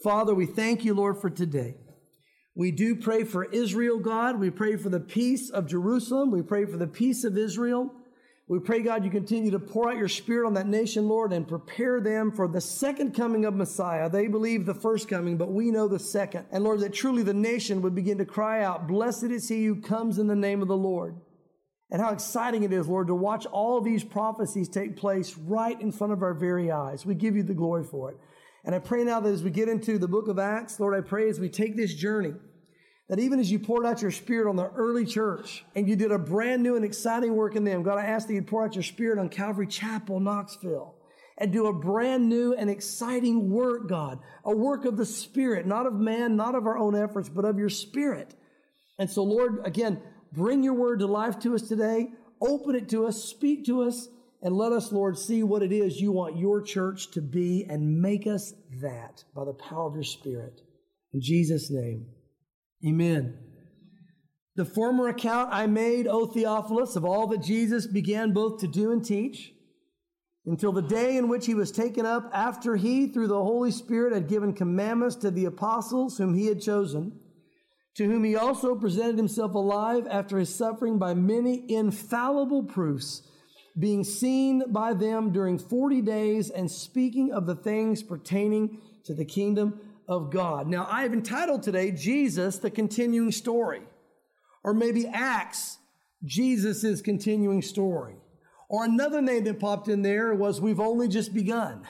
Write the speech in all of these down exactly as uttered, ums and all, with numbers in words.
Father, we thank you, Lord, for today. We do pray for Israel, God. We pray for the peace of Jerusalem. We pray for the peace of Israel. We pray, God, you continue to pour out your Spirit on that nation, Lord, and prepare them for the second coming of Messiah. They believe the first coming, but we know the second. And Lord, that truly the nation would begin to cry out, blessed is he who comes in the name of the Lord. And how exciting it is, Lord, to watch all these prophecies take place right in front of our very eyes. We give you the glory for it. And I pray now that as we get into the book of Acts, Lord, I pray as we take this journey, that even as you poured out your Spirit on the early church and you did a brand new and exciting work in them, God, I ask that you'd pour out your Spirit on Calvary Chapel, Knoxville, and do a brand new and exciting work, God, a work of the Spirit, not of man, not of our own efforts, but of your Spirit. And so, Lord, again, bring your word to life to us today, open it to us, speak to us, and let us, Lord, see what it is you want your church to be and make us that by the power of your Spirit. In Jesus' name. Amen. The former account I made, O Theophilus, of all that Jesus began both to do and teach, until the day in which he was taken up, after he, through the Holy Spirit, had given commandments to the apostles whom he had chosen, to whom he also presented himself alive after his suffering by many infallible proofs, being seen by them during forty days and speaking of the things pertaining to the kingdom of God. Now, I have entitled today, Jesus, the Continuing Story. Or maybe Acts, Jesus' continuing story. Or another name that popped in there was We've Only Just Begun.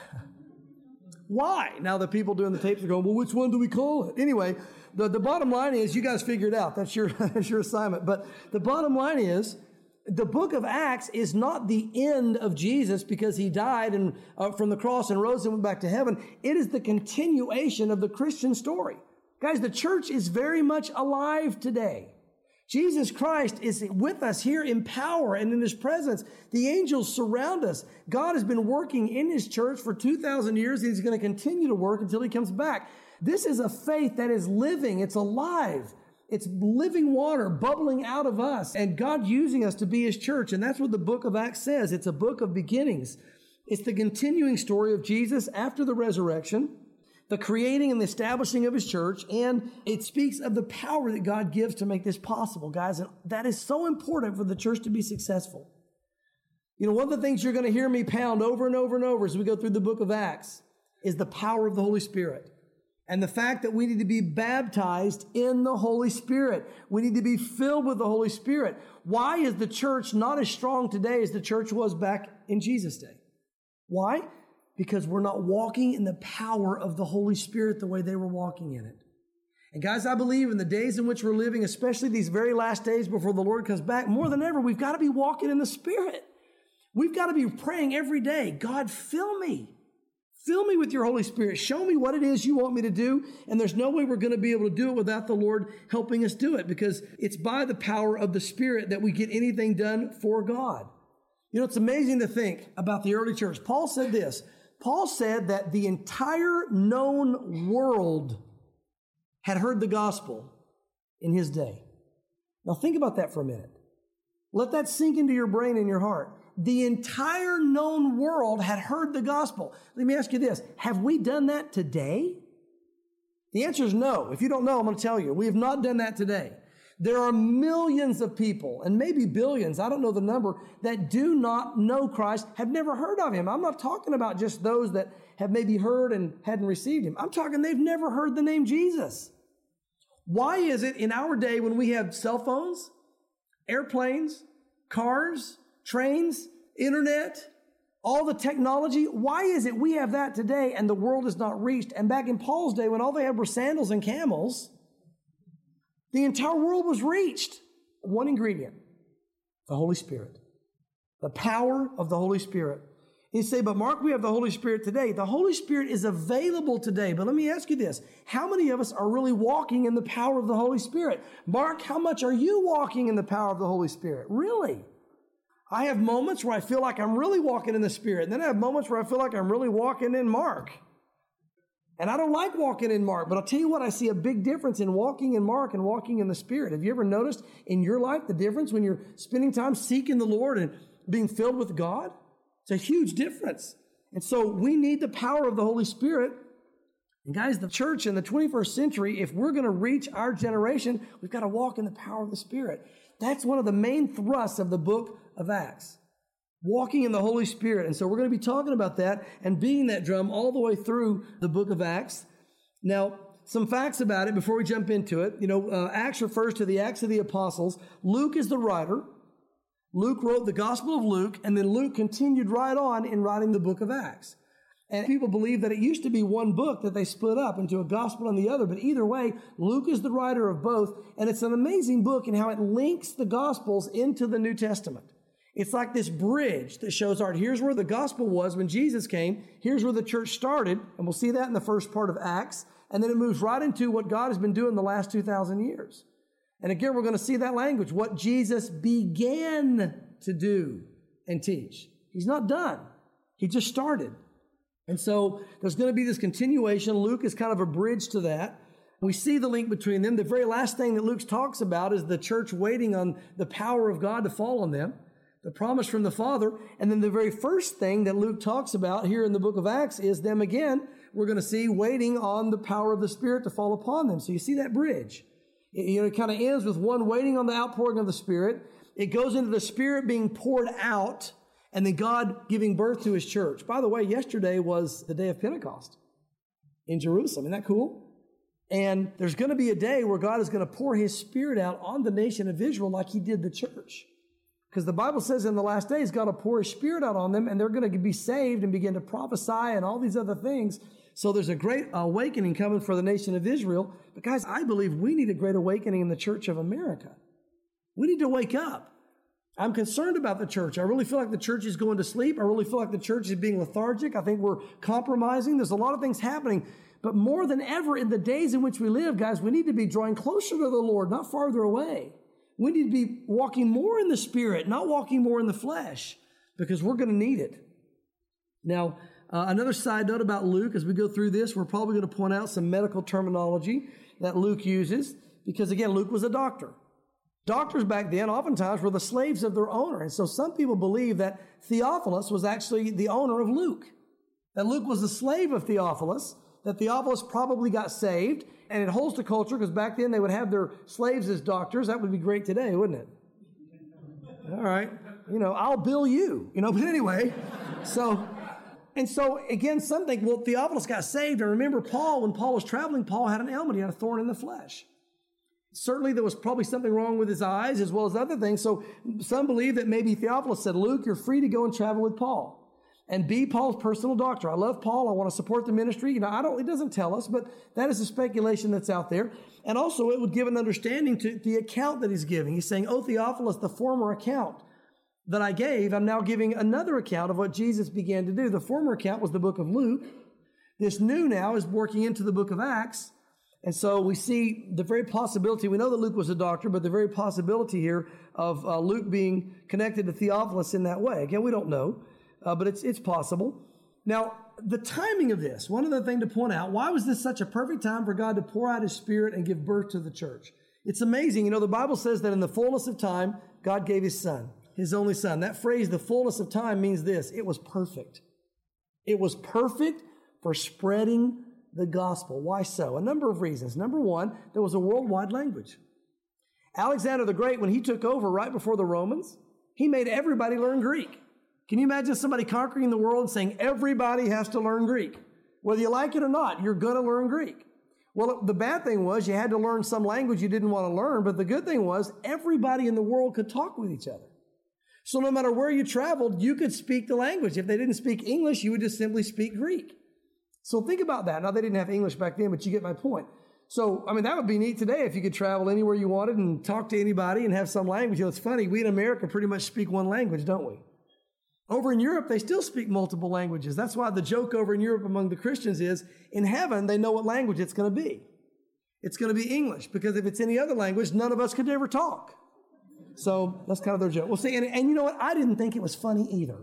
Why? Now the people doing the tapes are going, well, which one do we call it? Anyway, the, the bottom line is, you guys figure it out. That's your, that's your assignment. But the bottom line is, the book of Acts is not the end of Jesus because he died and uh, from the cross and rose and went back to heaven. It is the continuation of the Christian story. Guys, the church is very much alive today. Jesus Christ is with us here in power and in his presence. The angels surround us. God has been working in his church for two thousand years. And he's going to continue to work until he comes back. This is a faith that is living. It's alive. It's living water bubbling out of us and God using us to be his church. And that's what the book of Acts says. It's a book of beginnings. It's the continuing story of Jesus after the resurrection, the creating and the establishing of his church. And it speaks of the power that God gives to make this possible, guys. And that is so important for the church to be successful. You know, one of the things you're going to hear me pound over and over and over as we go through the book of Acts is the power of the Holy Spirit. And the fact that we need to be baptized in the Holy Spirit. We need to be filled with the Holy Spirit. Why is the church not as strong today as the church was back in Jesus' day? Why? Because we're not walking in the power of the Holy Spirit the way they were walking in it. And guys, I believe in the days in which we're living, especially these very last days before the Lord comes back, more than ever, we've got to be walking in the Spirit. We've got to be praying every day, God, fill me. Fill me with your Holy Spirit. Show me what it is you want me to do. And there's no way we're going to be able to do it without the Lord helping us do it, because it's by the power of the Spirit that we get anything done for God. You know, it's amazing to think about the early church. Paul said this. Paul said that the entire known world had heard the gospel in his day. Now think about that for a minute. Let that sink into your brain and your heart. The entire known world had heard the gospel. Let me ask you this. Have we done that today? The answer is no. If you don't know, I'm going to tell you. We have not done that today. There are millions of people, and maybe billions, I don't know the number, that do not know Christ, have never heard of him. I'm not talking about just those that have maybe heard and hadn't received him. I'm talking they've never heard the name Jesus. Why is it in our day when we have cell phones, airplanes, cars, trains, internet, all the technology, why is it we have that today and the world is not reached? And back in Paul's day, when all they had were sandals and camels, the entire world was reached. One ingredient, the Holy Spirit. The power of the Holy Spirit. You say, but Mark, we have the Holy Spirit today. The Holy Spirit is available today. But let me ask you this. How many of us are really walking in the power of the Holy Spirit? Mark, how much are you walking in the power of the Holy Spirit? Really? I have moments where I feel like I'm really walking in the Spirit. And then I have moments where I feel like I'm really walking in Mark. And I don't like walking in Mark, but I'll tell you what, I see a big difference in walking in Mark and walking in the Spirit. Have you ever noticed in your life the difference when you're spending time seeking the Lord and being filled with God? It's a huge difference. And so we need the power of the Holy Spirit And guys, the church in the twenty-first century, if we're going to reach our generation, we've got to walk in the power of the Spirit. That's one of the main thrusts of the book of Acts. Walking in the Holy Spirit. And so we're going to be talking about that and beating that drum all the way through the book of Acts. Now, some facts about it before we jump into it. You know, uh, Acts refers to the Acts of the Apostles. Luke is the writer. Luke wrote the Gospel of Luke, and then Luke continued right on in writing the book of Acts. And people believe that it used to be one book that they split up into a gospel and the other. But either way, Luke is the writer of both. And it's an amazing book in how it links the Gospels into the New Testament. It's like this bridge that shows, all right, here's where the gospel was when Jesus came. Here's where the church started. And we'll see that in the first part of Acts. And then it moves right into what God has been doing the last two thousand years. And again, we're going to see that language, what Jesus began to do and teach. He's not done. He just started. And so there's going to be this continuation. Luke is kind of a bridge to that. We see the link between them. The very last thing that Luke talks about is the church waiting on the power of God to fall on them, the promise from the Father. And then the very first thing that Luke talks about here in the book of Acts is them again, we're going to see waiting on the power of the Spirit to fall upon them. So you see that bridge. It, you know, it kind of ends with one waiting on the outpouring of the Spirit. It goes into the Spirit being poured out, and then God giving birth to His church. By the way, yesterday was the day of Pentecost in Jerusalem. Isn't that cool? And there's going to be a day where God is going to pour His Spirit out on the nation of Israel like He did the church. Because the Bible says in the last days, God will pour His Spirit out on them, and they're going to be saved and begin to prophesy and all these other things. So there's a great awakening coming for the nation of Israel. But guys, I believe we need a great awakening in the church of America. We need to wake up. I'm concerned about the church. I really feel like the church is going to sleep. I really feel like the church is being lethargic. I think we're compromising. There's a lot of things happening. But more than ever in the days in which we live, guys, we need to be drawing closer to the Lord, not farther away. We need to be walking more in the Spirit, not walking more in the flesh, because we're going to need it. Now, uh, another side note about Luke, as we go through this, we're probably going to point out some medical terminology that Luke uses, because again, Luke was a doctor. Doctors back then oftentimes were the slaves of their owner. And so some people believe that Theophilus was actually the owner of Luke. That Luke was the slave of Theophilus, that Theophilus probably got saved. And it holds to culture because back then they would have their slaves as doctors. That would be great today, wouldn't it? All right. You know, I'll bill you. You know, but anyway. So, and so again, some think, well, Theophilus got saved. And remember Paul, when Paul was traveling, Paul had an ailment. He had a thorn in the flesh. Certainly there was probably something wrong with his eyes as well as other things. So some believe that maybe Theophilus said, Luke, you're free to go and travel with Paul and be Paul's personal doctor. I love Paul. I want to support the ministry. You know, I don't, it doesn't tell us, but that is a speculation that's out there. And also it would give an understanding to the account that he's giving. He's saying, oh, Theophilus, the former account that I gave, I'm now giving another account of what Jesus began to do. The former account was the book of Luke. This new now is working into the book of Acts. And so we see the very possibility, we know that Luke was a doctor, but the very possibility here of uh, Luke being connected to Theophilus in that way. Again, we don't know, uh, but it's it's possible. Now, the timing of this, one other thing to point out, why was this such a perfect time for God to pour out His Spirit and give birth to the church? It's amazing. You know, the Bible says that in the fullness of time, God gave His Son, His only Son. That phrase, the fullness of time, means this: it was perfect. It was perfect for spreading the gospel. Why so? A number of reasons. Number one, there was a worldwide language. Alexander the Great, when he took over right before the Romans, he made everybody learn Greek. Can you imagine somebody conquering the world and saying everybody has to learn Greek? Whether you like it or not, you're going to learn Greek. Well, the bad thing was you had to learn some language you didn't want to learn, but the good thing was everybody in the world could talk with each other. So no matter where you traveled, you could speak the language. If they didn't speak English, you would just simply speak Greek. So think about that. Now, they didn't have English back then, but you get my point. So, I mean, that would be neat today if you could travel anywhere you wanted and talk to anybody and have some language. You know, it's funny. We in America pretty much speak one language, don't we? Over in Europe, they still speak multiple languages. That's why the joke over in Europe among the Christians is, in heaven, they know what language it's going to be. It's going to be English, because if it's any other language, none of us could ever talk. So that's kind of their joke. Well, see, and, and you know what? I didn't think it was funny either.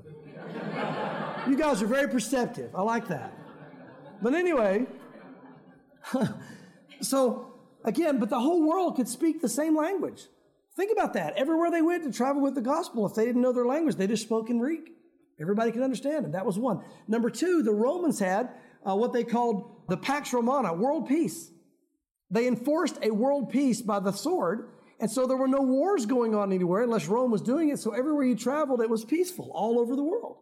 You guys are very perceptive. I like that. But anyway, so again, but the whole world could speak the same language. Think about that. Everywhere they went to travel with the gospel, if they didn't know their language, they just spoke in Greek. Everybody could understand it. That was one. Number two, the Romans had uh, what they called the Pax Romana, world peace. They enforced a world peace by the sword, and so there were no wars going on anywhere unless Rome was doing it. So everywhere you traveled, it was peaceful all over the world.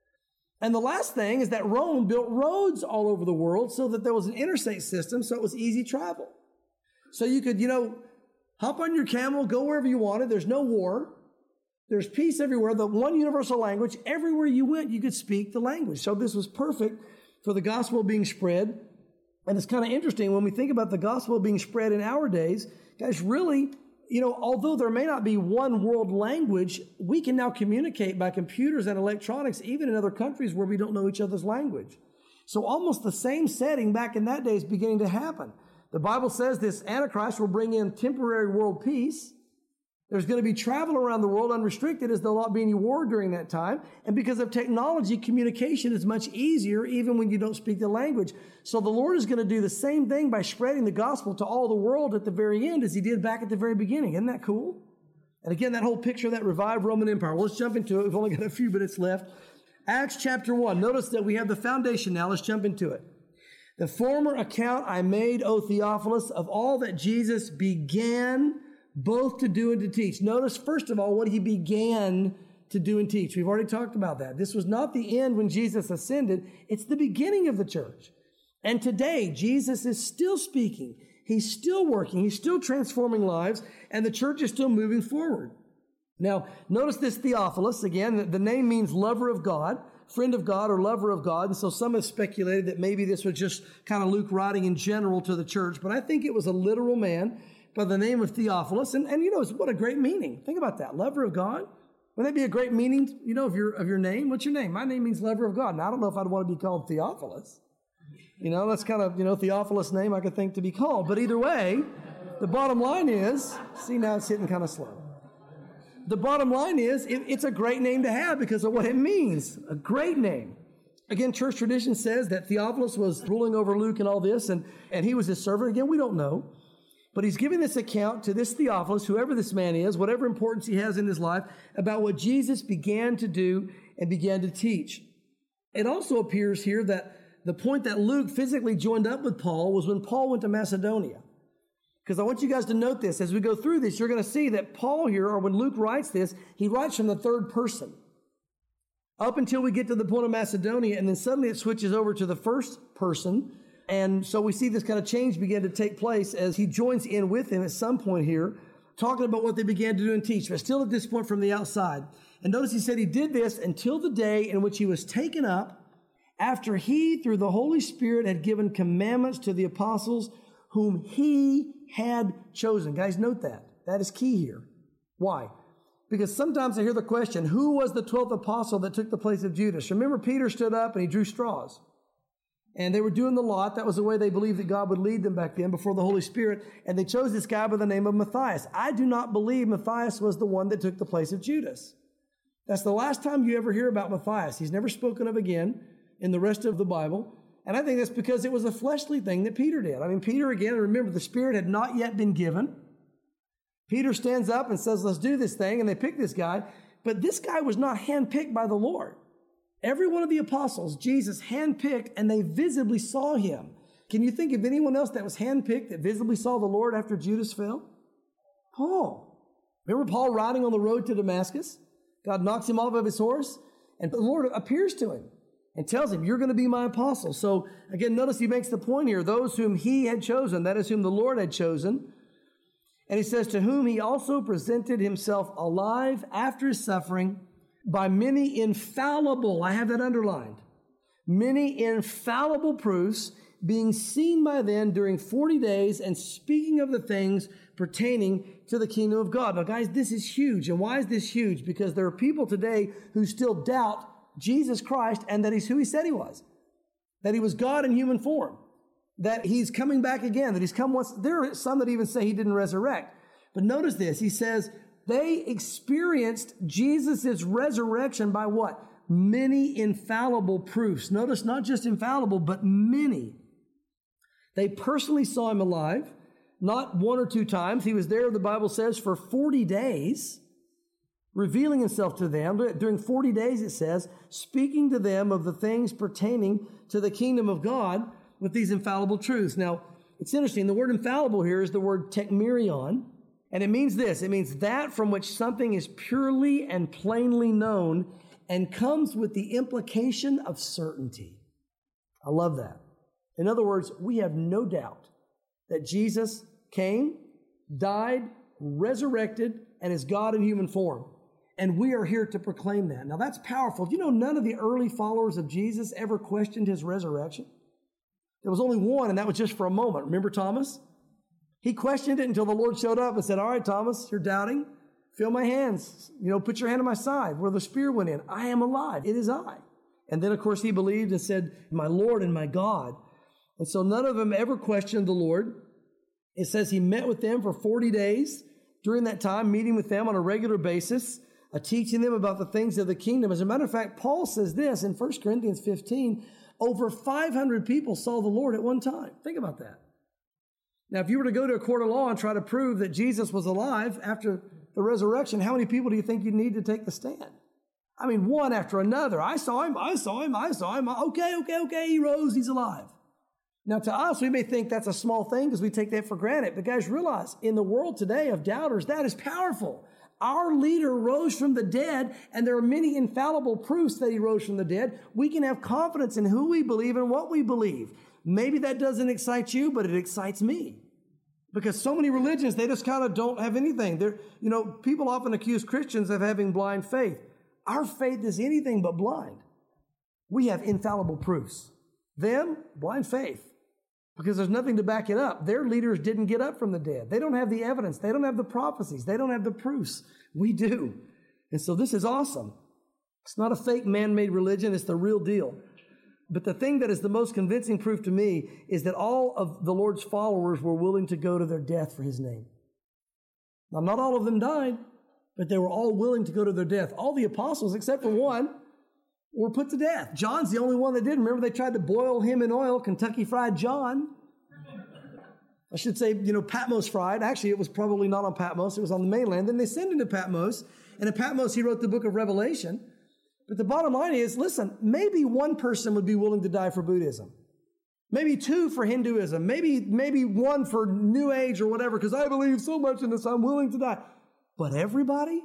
And the last thing is that Rome built roads all over the world so that there was an interstate system, so it was easy travel. So you could, you know, hop on your camel, go wherever you wanted. There's no war. There's peace everywhere. The one universal language, everywhere you went, you could speak the language. So this was perfect for the gospel being spread. And it's kind of interesting when we think about the gospel being spread in our days, guys, really, you know, although there may not be one world language, we can now communicate by computers and electronics, even in other countries where we don't know each other's language. So almost the same setting back in that day is beginning to happen. The Bible says this Antichrist will bring in temporary world peace. There's going to be travel around the world unrestricted as there'll not be any war during that time. And because of technology, communication is much easier even when you don't speak the language. So the Lord is going to do the same thing by spreading the gospel to all the world at the very end as he did back at the very beginning. Isn't that cool? And again, that whole picture of that revived Roman Empire. Well, let's jump into it. We've only got a few minutes left. Acts chapter one. Notice that we have the foundation now. Let's jump into it. The former account I made, O Theophilus, of all that Jesus began both to do and to teach. Notice, first of all, what he began to do and teach. We've already talked about that. This was not the end when Jesus ascended. It's the beginning of the church. And today, Jesus is still speaking. He's still working. He's still transforming lives, and the church is still moving forward. Now, notice this Theophilus. Again, the name means lover of God, friend of God, or lover of God. And so some have speculated that maybe this was just kind of Luke writing in general to the church. But I think it was a literal man by the name of Theophilus. And, and you know, what a great meaning. Think about that. Lover of God. Wouldn't that be a great meaning, you know, of your, of your name? What's your name? My name means lover of God. Now, I don't know if I'd want to be called Theophilus. You know, that's kind of, you know, Theophilus name I could think to be called. But either way, the bottom line is, see, now it's hitting kind of slow. The bottom line is, it, it's a great name to have because of what it means. A great name. Again, church tradition says that Theophilus was ruling over Luke and all this, and, and he was his servant. Again, we don't know. But he's giving this account to this Theophilus, whoever this man is, whatever importance he has in his life, about what Jesus began to do and began to teach. It also appears here that the point that Luke physically joined up with Paul was when Paul went to Macedonia. Because I want you guys to note this. As we go through this, you're going to see that Paul here, or when Luke writes this, he writes from the third person. Up until we get to the point of Macedonia, and then suddenly it switches over to the first person. And so we see this kind of change begin to take place as he joins in with him at some point here, talking about what they began to do and teach, but still at this point from the outside. And notice he said he did this until the day in which he was taken up, after he, through the Holy Spirit, had given commandments to the apostles whom he had chosen. Guys, note that. That is key here. Why? Because sometimes I hear the question, who was the twelfth apostle that took the place of Judas? Remember, Peter stood up and he drew straws. And they were doing the lot. That was the way they believed that God would lead them back then before the Holy Spirit. And they chose this guy by the name of Matthias. I do not believe Matthias was the one that took the place of Judas. That's the last time you ever hear about Matthias. He's never spoken of again in the rest of the Bible. And I think that's because it was a fleshly thing that Peter did. I mean, Peter, again, remember, the Spirit had not yet been given. Peter stands up and says, let's do this thing. And they pick this guy. But this guy was not handpicked by the Lord. Every one of the apostles, Jesus handpicked, and they visibly saw him. Can you think of anyone else that was handpicked that visibly saw the Lord after Judas fell? Paul. Remember Paul riding on the road to Damascus? God knocks him off of his horse, and the Lord appears to him and tells him, you're going to be my apostle. So again, notice he makes the point here, those whom he had chosen, that is whom the Lord had chosen. And he says, to whom he also presented himself alive after his suffering by many infallible, I have that underlined, many infallible proofs being seen by them during forty days and speaking of the things pertaining to the kingdom of God. Now guys, this is huge. And why is this huge? Because there are people today who still doubt Jesus Christ and that he's who he said he was, that he was God in human form, that he's coming back again, that he's come once. There are some that even say he didn't resurrect. But notice this, he says they experienced Jesus' resurrection by what? Many infallible proofs. Notice not just infallible, but many. They personally saw him alive, not one or two times. He was there, the Bible says, for forty days. Revealing himself to them. During forty days, it says, speaking to them of the things pertaining to the kingdom of God. with these infallible truths. Now, it's interesting. The word infallible here is the word tekmerion, and it means this. It means that from which something is purely and plainly known and comes with the implication of certainty. I love that. In other words, we have no doubt that Jesus came, died, resurrected, and is God in human form. And we are here to proclaim that. Now that's powerful. Do you know none of the early followers of Jesus ever questioned his resurrection? There was only one, and that was just for a moment. Remember Thomas? He questioned it until the Lord showed up and said, all right, Thomas, you're doubting. Feel my hands. You know, put your hand on my side where the spear went in. I am alive. It is I. And then, of course, he believed and said, my Lord and my God. And so none of them ever questioned the Lord. It says he met with them for forty days. During that time, meeting with them on a regular basis, uh, teaching them about the things of the kingdom. As a matter of fact, Paul says this in First Corinthians fifteen, over five hundred people saw the Lord at one time. Think about that. Now, if you were to go to a court of law and try to prove that Jesus was alive after the resurrection, how many people do you think you'd need to take the stand? I mean, one after another. I saw him, I saw him, I saw him. Okay, okay, okay, he rose, he's alive. Now, to us, we may think that's a small thing because we take that for granted. But guys, realize, in the world today of doubters, that is powerful. Our leader rose from the dead, and there are many infallible proofs that he rose from the dead. We can have confidence in who we believe and what we believe. Maybe that doesn't excite you, but it excites me. Because so many religions, they just kind of don't have anything. They're, you know, people often accuse Christians of having blind faith. Our faith is anything but blind. We have infallible proofs. Them, blind faith. Because there's nothing to back it up. Their leaders didn't get up from the dead. They don't have the evidence. They don't have the prophecies. They don't have the proofs. We do. And so this is awesome. It's not a fake man-made religion. It's the real deal. But the thing that is the most convincing proof to me is that all of the Lord's followers were willing to go to their death for his name. Now, not all of them died, but they were all willing to go to their death. All the apostles, except for one, were put to death. John's the only one that didn't. Remember, they tried to boil him in oil, Kentucky Fried John. I should say, you know, Patmos fried. Actually, it was probably not on Patmos. It was on the mainland. Then they sent him to Patmos. And at Patmos, he wrote the book of Revelation. But the bottom line is, listen, maybe one person would be willing to die for Buddhism. Maybe two for Hinduism. Maybe, maybe one for New Age or whatever, because I believe so much in this, I'm willing to die. But everybody?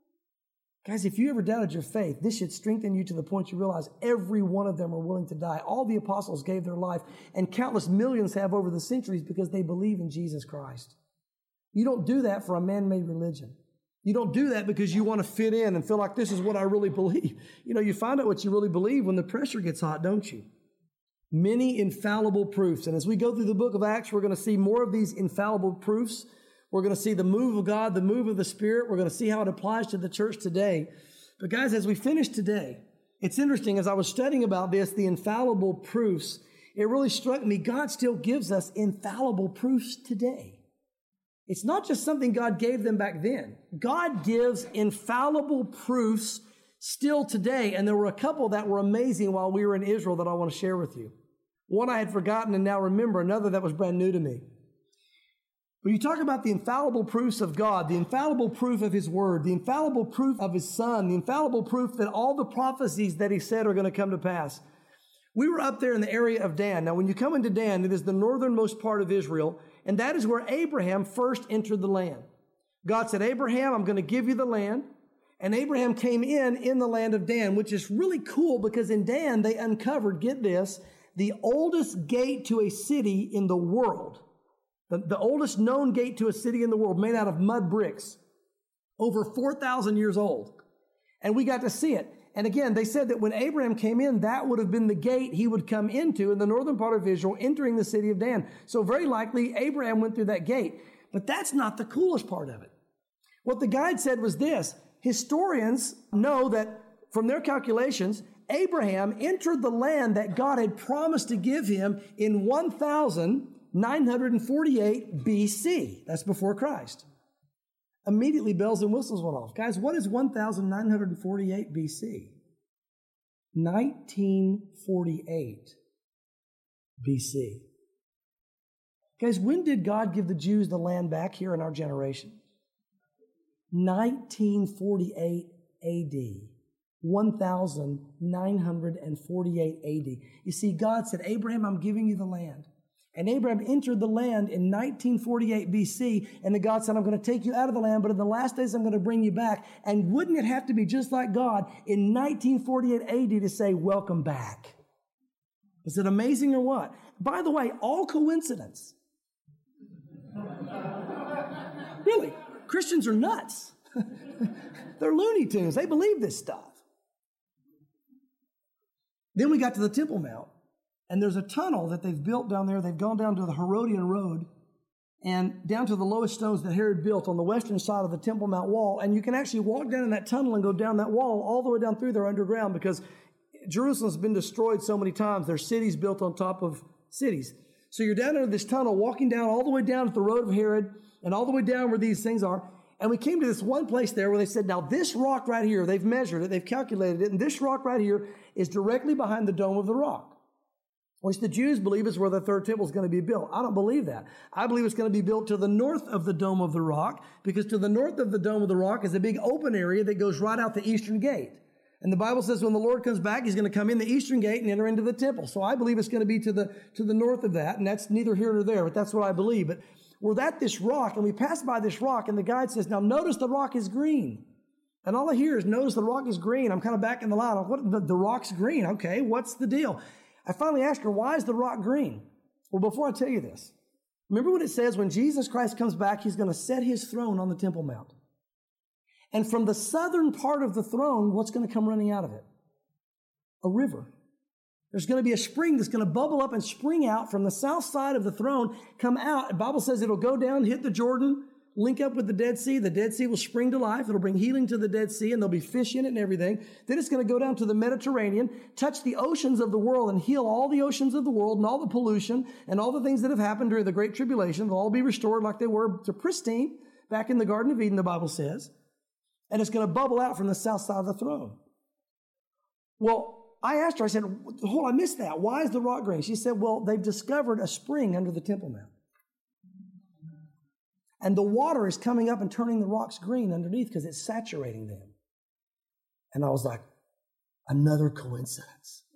Guys, if you ever doubted your faith, this should strengthen you to the point you realize every one of them are willing to die. All the apostles gave their life, and countless millions have over the centuries because they believe in Jesus Christ. You don't do that for a man-made religion. You don't do that because you want to fit in and feel like this is what I really believe. You know, you find out what you really believe when the pressure gets hot, don't you? Many infallible proofs. And as we go through the book of Acts, we're going to see more of these infallible proofs. We're going to see the move of God, the move of the Spirit. We're going to see how it applies to the church today. But guys, as we finish today, it's interesting. As I was studying about this, the infallible proofs, it really struck me. God still gives us infallible proofs today. It's not just something God gave them back then. God gives infallible proofs still today. And there were a couple that were amazing while we were in Israel that I want to share with you. One I had forgotten and now remember, another that was brand new to me. When you talk about the infallible proofs of God, the infallible proof of His Word, the infallible proof of His Son, the infallible proof that all the prophecies that He said are going to come to pass. We were up there in the area of Dan. Now, when you come into Dan, it is the northernmost part of Israel, and that is where Abraham first entered the land. God said, Abraham, I'm going to give you the land. And Abraham came in in the land of Dan, which is really cool because in Dan, they uncovered, get this, the oldest gate to a city in the world. The, the oldest known gate to a city in the world, made out of mud bricks, over four thousand years old. And we got to see it. And again, they said that when Abraham came in, that would have been the gate he would come into in the northern part of Israel, entering the city of Dan. So very likely, Abraham went through that gate. But that's not the coolest part of it. What the guide said was this. Historians know that from their calculations, Abraham entered the land that God had promised to give him in one thousand nine hundred forty-eight B C. That's before Christ. Immediately bells and whistles went off. Guys, what is one thousand nine hundred forty-eight B C? nineteen forty-eight B C. Guys, when did God give the Jews the land back here in our generation? nineteen forty-eight A D. one thousand nine hundred forty-eight A D. You see, God said, Abraham, I'm giving you the land. And Abraham entered the land in nineteen forty-eight B C, and then God said, I'm going to take you out of the land, but in the last days I'm going to bring you back. And wouldn't it have to be just like God in nineteen forty-eight A D to say, welcome back? Is it amazing or what? By the way, all coincidence. Really, Christians are nuts. They're Looney Tunes. They believe this stuff. Then we got to the Temple Mount. And there's a tunnel that they've built down there. They've gone down to the Herodian Road and down to the lowest stones that Herod built on the western side of the Temple Mount wall. And you can actually walk down in that tunnel and go down that wall all the way down through there underground, because Jerusalem's been destroyed so many times. There's cities built on top of cities. So you're down into this tunnel, walking down all the way down to the road of Herod and all the way down where these things are. And we came to this one place there where they said, now this rock right here, they've measured it, they've calculated it, and this rock right here is directly behind the Dome of the Rock, which the Jews believe is where the third temple is going to be built. I don't believe that. I believe it's going to be built to the north of the Dome of the Rock, because to the north of the Dome of the Rock is a big open area that goes right out the eastern gate. And the Bible says when the Lord comes back, he's going to come in the eastern gate and enter into the temple. So I believe it's going to be to the, to the north of that, and that's neither here nor there, but that's what I believe. But we're at this rock, and we pass by this rock, and the guide says, now notice the rock is green. And all I hear is, notice the rock is green. I'm kind of back in the line. What, the, the rock's green. Okay, what's the deal? I finally asked her, why is the rock green? Well, before I tell you this, remember what it says, when Jesus Christ comes back, he's going to set his throne on the Temple Mount. And from the southern part of the throne, what's going to come running out of it? A river. There's going to be a spring that's going to bubble up and spring out from the south side of the throne, come out. The Bible says it'll go down, hit the Jordan, link up with the Dead Sea. The Dead Sea will spring to life. It'll bring healing to the Dead Sea, and there'll be fish in it and everything. Then it's going to go down to the Mediterranean, touch the oceans of the world, and heal all the oceans of the world and all the pollution and all the things that have happened during the Great Tribulation. They'll all be restored like they were to pristine back in the Garden of Eden, the Bible says. And it's going to bubble out from the south side of the throne. Well, I asked her, I said, hold on, I missed that. Why is the rock green? She said, well, they've discovered a spring under the Temple Mount. And the water is coming up and turning the rocks green underneath because it's saturating them. And I was like, another coincidence.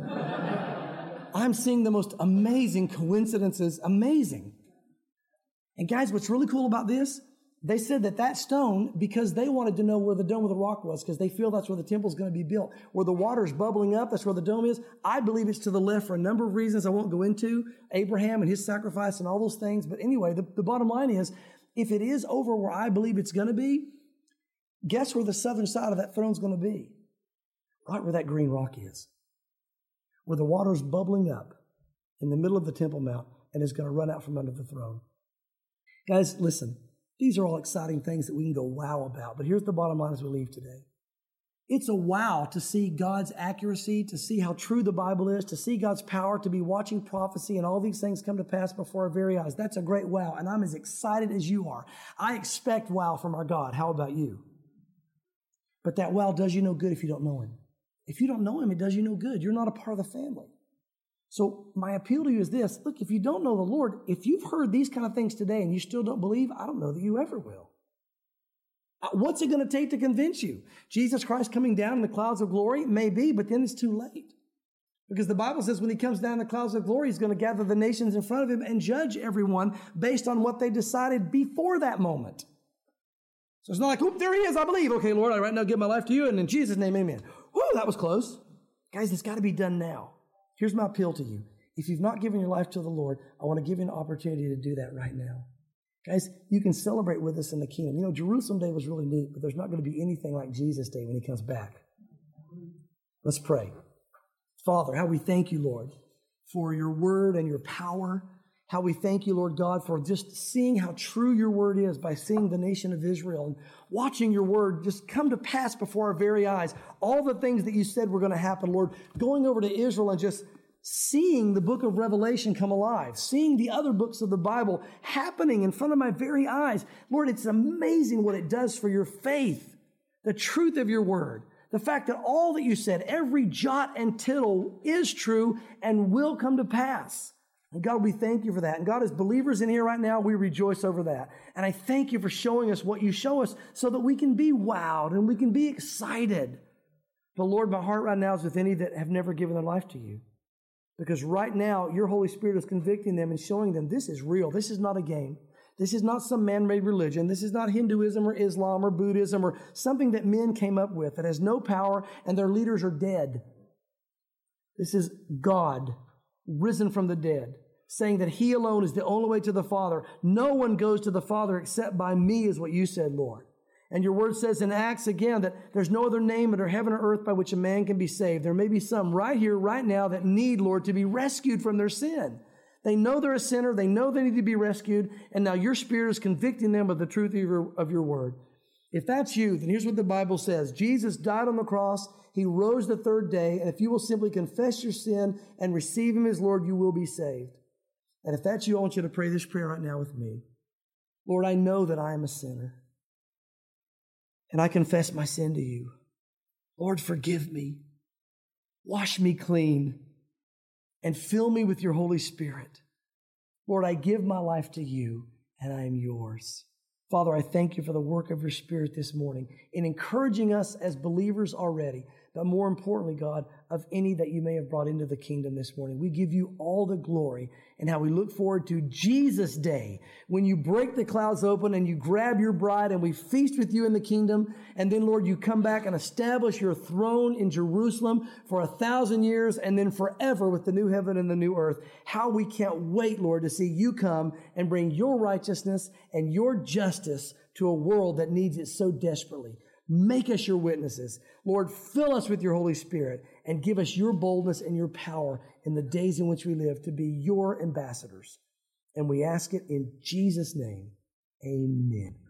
I'm seeing the most amazing coincidences, amazing. And guys, what's really cool about this? They said that that stone, because they wanted to know where the Dome of the Rock was, because they feel that's where the temple is going to be built. Where the water is bubbling up, that's where the dome is. I believe it's to the left for a number of reasons I won't go into. Abraham and his sacrifice and all those things. But anyway, the, the bottom line is, if it is over where I believe it's going to be, guess where the southern side of that throne is going to be? Right where that green rock is. Where the water is bubbling up in the middle of the Temple Mount and is going to run out from under the throne. Guys, listen. These are all exciting things that we can go wow about. But here's the bottom line as we leave today. It's a wow to see God's accuracy, to see how true the Bible is, to see God's power, to be watching prophecy and all these things come to pass before our very eyes. That's a great wow. And I'm as excited as you are. I expect wow from our God. How about you? But that wow does you no good if you don't know him. If you don't know him, it does you no good. You're not a part of the family. So my appeal to you is this. Look, if you don't know the Lord, if you've heard these kind of things today and you still don't believe, I don't know that you ever will. What's it going to take to convince you? Jesus Christ coming down in the clouds of glory? Maybe, but then it's too late. Because the Bible says when he comes down in the clouds of glory, he's going to gather the nations in front of him and judge everyone based on what they decided before that moment. So it's not like, oop, there he is, I believe. Okay, Lord, I right now give my life to you, and in Jesus' name, amen. Whoo, that was close. Guys, it's got to be done now. Here's my appeal to you. If you've not given your life to the Lord, I want to give you an opportunity to do that right now. Guys, you can celebrate with us in the kingdom. You know, Jerusalem Day was really neat, but there's not going to be anything like Jesus Day when he comes back. Let's pray. Father, how we thank you, Lord, for your word and your power. How we thank you, Lord God, for just seeing how true your word is by seeing the nation of Israel and watching your word just come to pass before our very eyes. All the things that you said were going to happen, Lord, going over to Israel and just seeing the book of Revelation come alive, seeing the other books of the Bible happening in front of my very eyes. Lord, it's amazing what it does for your faith, the truth of your word, the fact that all that you said, every jot and tittle is true and will come to pass. And God, we thank you for that. And God, as believers in here right now, we rejoice over that. And I thank you for showing us what you show us so that we can be wowed and we can be excited. But Lord, my heart right now is with any that have never given their life to you. Because right now, your Holy Spirit is convicting them and showing them this is real. This is not a game. This is not some man-made religion. This is not Hinduism or Islam or Buddhism or something that men came up with that has no power and their leaders are dead. This is God risen from the dead, saying that He alone is the only way to the Father. No one goes to the Father except by me, is what you said, Lord. And your word says in Acts again that there's no other name under heaven or earth by which a man can be saved. There may be some right here, right now that need, Lord, to be rescued from their sin. They know they're a sinner. They know they need to be rescued. And now your Spirit is convicting them of the truth of your, of your word. If that's you, then here's what the Bible says. Jesus died on the cross. He rose the third day. And if you will simply confess your sin and receive Him as Lord, you will be saved. And if that's you, I want you to pray this prayer right now with me. Lord, I know that I am a sinner. And I confess my sin to you. Lord, forgive me. Wash me clean. And fill me with your Holy Spirit. Lord, I give my life to you, and I am yours. Father, I thank you for the work of your Spirit this morning in encouraging us as believers already, but more importantly, God, of any that you may have brought into the kingdom this morning. We give you all the glory and how we look forward to Jesus' day when you break the clouds open and you grab your bride and we feast with you in the kingdom. And then, Lord, you come back and establish your throne in Jerusalem for a thousand years and then forever with the new heaven and the new earth. How we can't wait, Lord, to see you come and bring your righteousness and your justice to a world that needs it so desperately. Make us your witnesses. Lord, fill us with your Holy Spirit and give us your boldness and your power in the days in which we live to be your ambassadors. And we ask it in Jesus' name. Amen.